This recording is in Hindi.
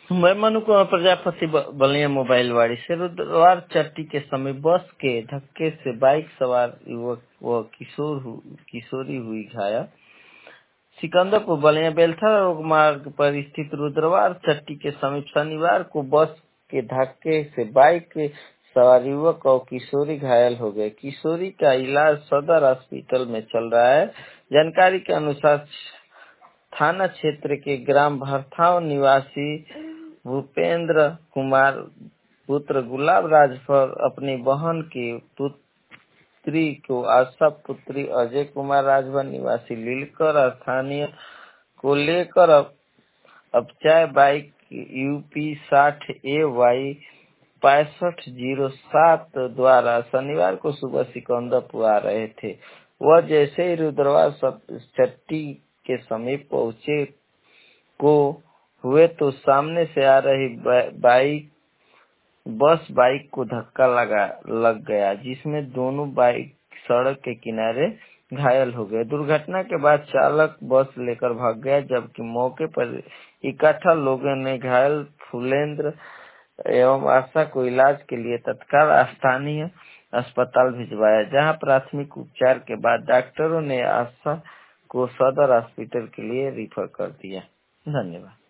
मैं मनु कुमार प्रजापति बलिया मोबाइल वाड़ी से रुद्रवार चट्टी के समय बस के धक्के से बाइक सवार युवक व किशोरी हुई घायल। सिकंदरपुर बलिया बेलथर रोड मार्ग पर स्थित रुद्रवार चट्टी के समीप शनिवार को बस के धक्के से बाइक के सवार युवक और किशोरी घायल हो गए। किशोरी का इलाज सदर अस्पताल में चल रहा है। जानकारी के अनुसार थाना क्षेत्र के ग्राम भरथाव निवासी भूपेंद्र कुमार पुत्र गुलाब राज पर अपनी बहन की पुत्री को आशा पुत्री अजय कुमार राजभर निवासी लीलकर स्थानीय को लेकर अपचाय बाइक यूपी 60AY 6507 द्वारा शनिवार को सुबह सिकंदरपुर आ रहे थे। वह जैसे ही रुद्रवार चट्टी के समीप पहुंचे को हुए तो सामने से आ रही बाइक को धक्का लग गया, जिसमें दोनों बाइक सड़क के किनारे घायल हो गए। दुर्घटना के बाद चालक बस लेकर भाग गया, जबकि मौके पर इकट्ठा लोगों ने घायल फूलेंद्र एवं आशा को इलाज के लिए तत्काल स्थानीय अस्पताल भिजवाया, जहां प्राथमिक उपचार के बाद डॉक्टरों ने आशा को सदर अस्पताल के लिए रेफर कर दिया। धन्यवाद।